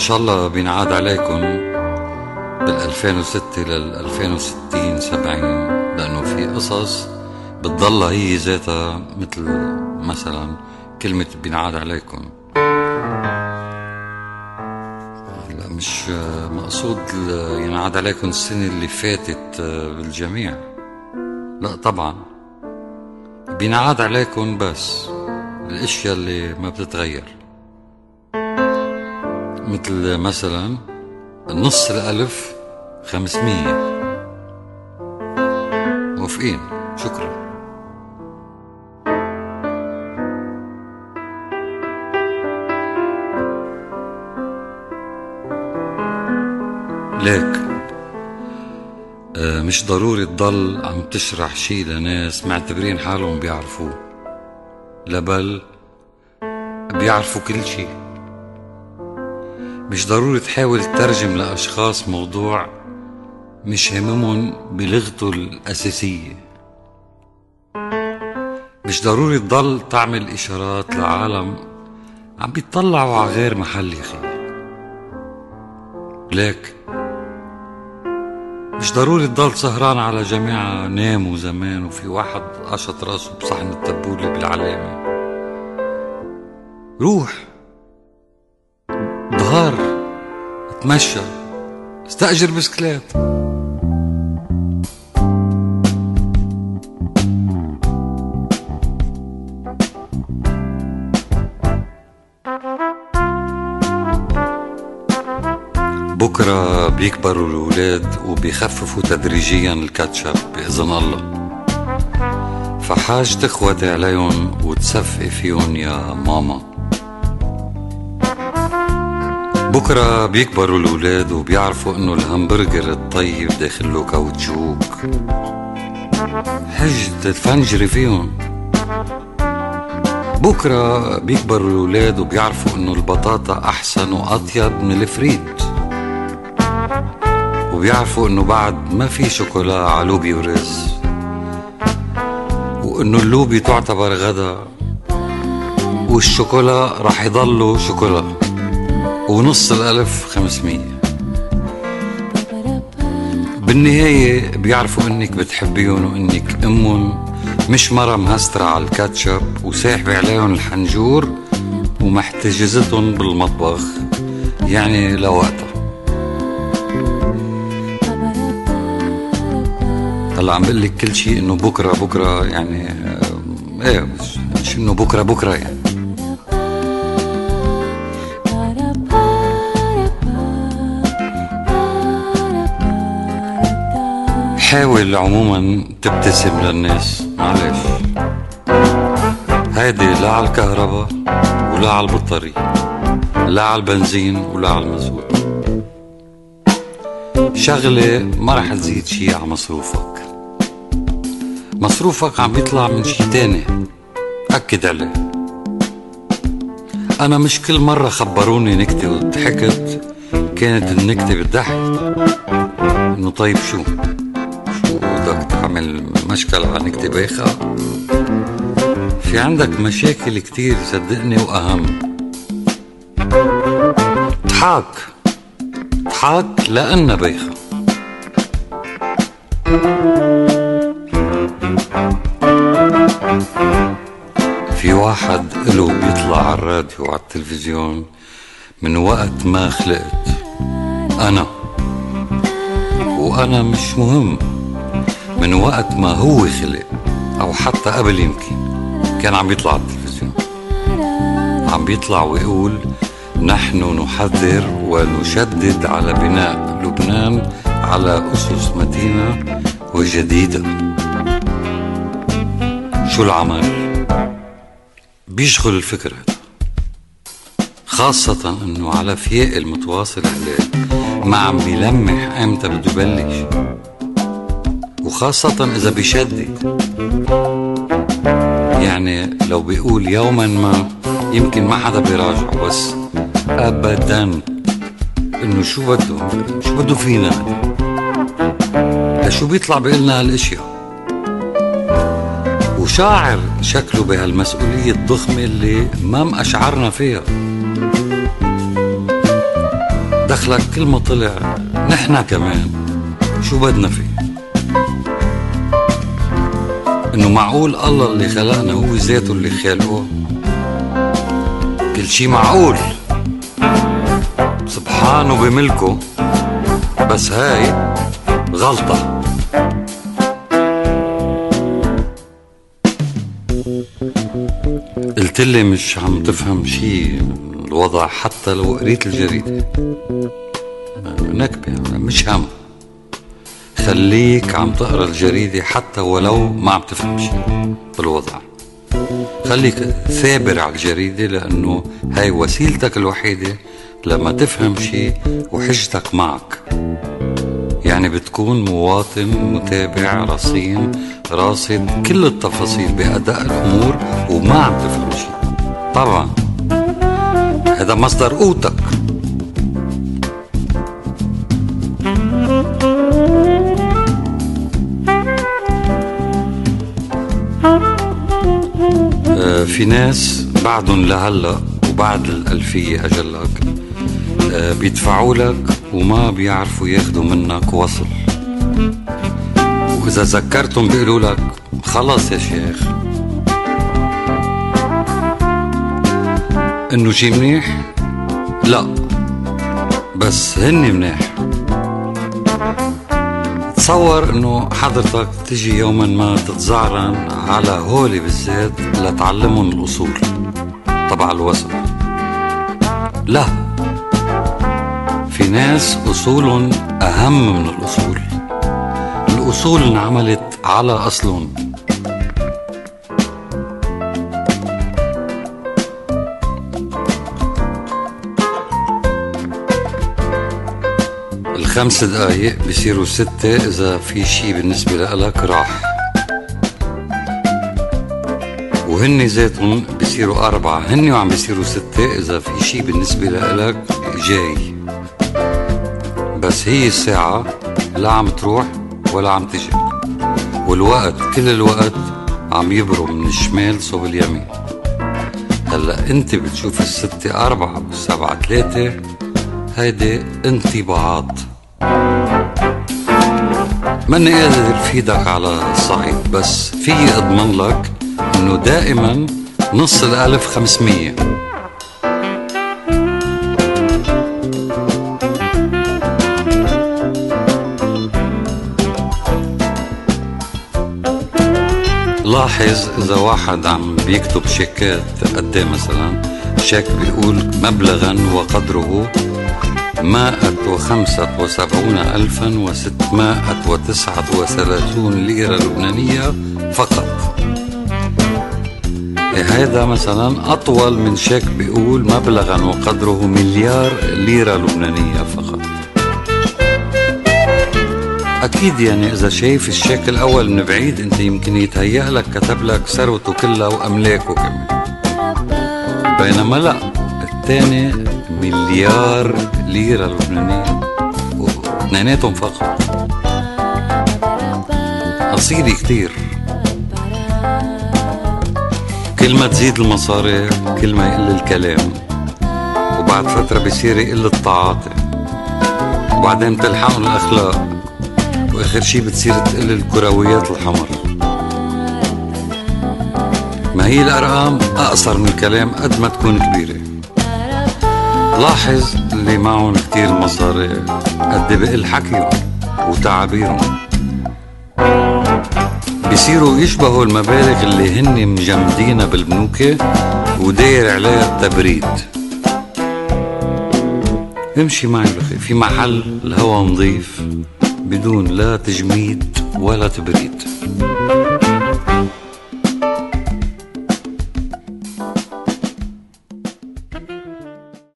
شاء الله بينعاد عليكم بال2006 لل2060 70، لأنه في قصص بتضلها هي ذاتها، مثل مثلا كلمة بينعاد عليكم. لا مش مقصود ينعاد عليكم السنة اللي فاتت بالجميع، لا طبعا بينعاد عليكم بس الاشياء اللي ما بتتغير، مثل مثلا نص الألف 500. موافقين؟ شكرا. ليك مش ضروري تضل عم تشرح شي لناس معتبرين حالهم بيعرفوه، لا بل بيعرفوا كل شي. مش ضروري تحاول تترجم لأشخاص موضوع مش هممهم بلغته الأساسية. مش ضروري تضل تعمل إشارات لعالم عم بيطلعوا على غير محل يا أخي. ليك مش ضروري تضل سهران على جماعة ناموا زمان وفي واحد قشط راسه بصحن التبولة بالعلامة. روح ظهر، اتمشى، استأجر بسكليت. بكرة بيكبروا الولاد وبيخففوا تدريجيا الكاتشب بإذن الله، فحاج تخوتي عليهم وتصفقي فيهم يا ماما. بكرة بيكبروا الولاد وبيعرفوا انه الهمبرجر الطيب داخله كاوتشوك، حج تتفنجري فيهم. بكرة بيكبروا الولاد وبيعرفوا انه البطاطا احسن واطيب من الفريد، وبيعرفوا انه بعد ما في شوكولا على لوبي ورز، وانه اللوبي تعتبر غدا والشوكولا رح يضلوا شوكولا، ونص الألف 500. بالنهاية بيعرفوا انك بتحبيهم وانك امهم، مش مرة مهسترة على الكاتشب وساحبة عليهم الحنجور ومحتجزتهم بالمطبخ يعني لوقتها. هلا عم بقول لك كل شيء انه بكره يعني ايه، مش انه بكره يعني. حاول عموما تبتسم للناس، معلش. هيدي لا على الكهرباء ولا على البطارية، لا على البنزين ولا على المازوت. شغلة ما رح تزيد شي على مصروفك عم بيطلع من شي تاني، أكد عليه. أنا مش كل مرة خبروني نكتة وضحكت كانت النكتة بتضحك، إنه طيب شو بدك تعمل مشكلة على نكتة بايخة؟ في عندك مشاكل كتير صدقني وأهم. اضحك لأنها بايخة. في واحد له بيطلع على الراديو وعلى التلفزيون من وقت ما خلقت وأنا مش مهم، من وقت ما هو خلق أو حتى قبل يمكن كان عم بيطلع على التلفزيون، عم بيطلع ويقول نحن نحذر ونشدد على بناء لبنان على أسس متينة وجديدة. شو العمل؟ بيشغل الفكر هذا، خاصة انه على فياء المتواصل عليه ما عم بيلمح امتى بده يبلش، وخاصة اذا بيشدد. يعني لو بيقول يوما ما يمكن ما حدا بيراجعه، بس ابدا انه شو بده فينا، لشو بيطلع بيقلنا هالاشياء، وشاعر شكله بهالمسؤولية الضخمة اللي ما مأشعرنا فيها. دخلك كل ما طلع نحنا كمان شو بدنا فيه؟ انه معقول الله اللي خلقنا هو ذاته اللي خالقه؟ كل شي معقول سبحانه بملكه، بس هاي غلطة. قلتلي مش عم تفهم شي الوضع حتى لو قريت الجريدة. نكبة مش هم، خليك عم تقرا الجريدة حتى ولو ما عم تفهم شي بالوضع. خليك ثابر على الجريدة، لأنه هاي وسيلتك الوحيدة لما تفهم شي وحجتك معك. يعني بتكون مواطن متابع رصين راصد كل التفاصيل بأداء الأمور وما عم تفهم شي. طبعا هذا مصدر قوتك. في ناس بعدهم لهلا وبعد الألفية أجلك بيدفعوا لك وما بيعرفوا ياخدوا منك وصل، وإذا ذكرتهم بيقولوا لك خلاص يا شيخ. إنه شي منيح؟ لا، بس هني منيح. تصور إنه حضرتك تجي يوما ما تتزعرن على هولي بالذات لتعلمهم الأصول تبع الوصل. لا، في ناس أصولهم أهم من الأصول. الأصول انعملت على أصلهم. ال5 دقايق بيصيروا 6 إذا في شي بالنسبة لك راح، وهن ذاتهم بيصيروا 4 هن وعم بيصيروا 6 إذا في شي بالنسبة لك جاي. بس هي الساعة لا عم تروح ولا عم تجي، والوقت كل الوقت عم يبرم من الشمال صوب اليمين. هلأ انت بتشوف 6 4 و7 3، هيدي انطباعات. ماني قادر افيدك على الصعيد، بس في اضمن لك انه دائما نص الالف 500. لاحظ اذا واحد عم بيكتب شيكات قد مثلا شيك بيقول مبلغا وقدره 175,639 ليرة لبنانية فقط. هذا مثلا أطول من شيك بيقول مبلغا وقدره 1,000,000,000 ليرة لبنانية فقط. أكيد يعني إذا شايف الشيك الأول من بعيد أنت يمكن يتهيأ لك كتب لك ثروته كلها وأملاكه كمان، بينما لا، الثاني 1,000,000,000 ليرة لبنانية واثنيناتهم فقط. قصيرة كتير. كل ما تزيد المصاري كل ما يقل الكلام، وبعد فترة بيصير يقل التعاطي، وبعدين بتلحقهم الأخلاق، وآخر شي بتصير تقل الكرويات الحمر. ما هي الأرقام أقصر من الكلام قد ما تكون كبيرة. لاحظ اللي معهم كتير مصاري قد بقل حكيهم وتعابيرهم، بيصيروا يشبهوا المبالغ اللي هن مجمدينها بالبنوك وداير عليها التبريد. امشي معي في محل الهوا نظيف بدون لا تجميد ولا تبريد.